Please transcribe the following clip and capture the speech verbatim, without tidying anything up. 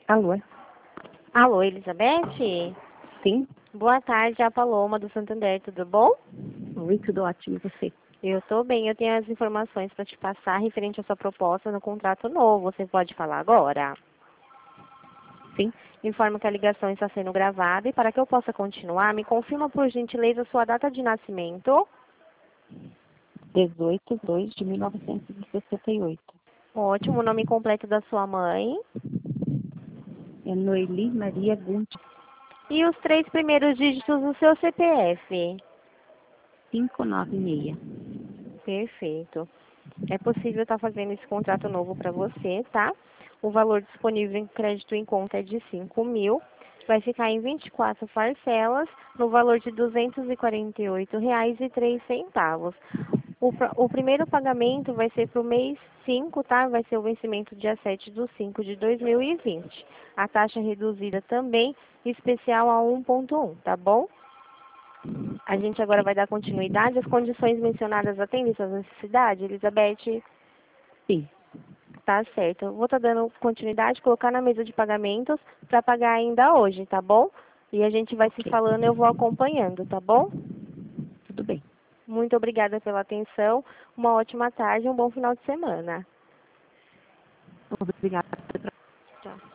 Alô? Alô, Elizabeth? Sim? Boa tarde, é a Paloma do Santander, tudo bom? Oi, tudo ótimo, e você? Eu tô bem, eu tenho as informações para te passar referente à sua proposta no contrato novo. Você pode falar agora? Sim? Informo que a ligação está sendo gravada e para que eu possa continuar, me confirma por gentileza sua data de nascimento. dezoito de dois de mil novecentos e sessenta e oito. Ótimo, o nome completo da sua mãe. É Noeli Maria Gunt, E os três primeiros dígitos do seu C P F. quinhentos e noventa e seis. Perfeito. É possível estar fazendo esse contrato novo para você, tá? O valor disponível em crédito em conta é de cinco mil. Vai ficar em vinte e quatro parcelas, no valor de duzentos e quarenta e oito reais e três centavos. O, pra- o primeiro pagamento vai ser para o mês cinco, tá? Vai ser o vencimento dia sete do cinco de dois mil e vinte. A taxa reduzida também, especial a um ponto um, tá bom? A gente agora vai dar continuidade. As condições mencionadas atendem suas necessidades, Elizabeth? Sim. Tá certo. Eu vou estar dando continuidade, colocar na mesa de pagamentos para pagar ainda hoje, tá bom? E a gente vai se Ok. falando, eu vou acompanhando, tá bom? Tudo bem. Muito obrigada pela atenção. Uma ótima tarde e um bom final de semana. Obrigada. Tchau.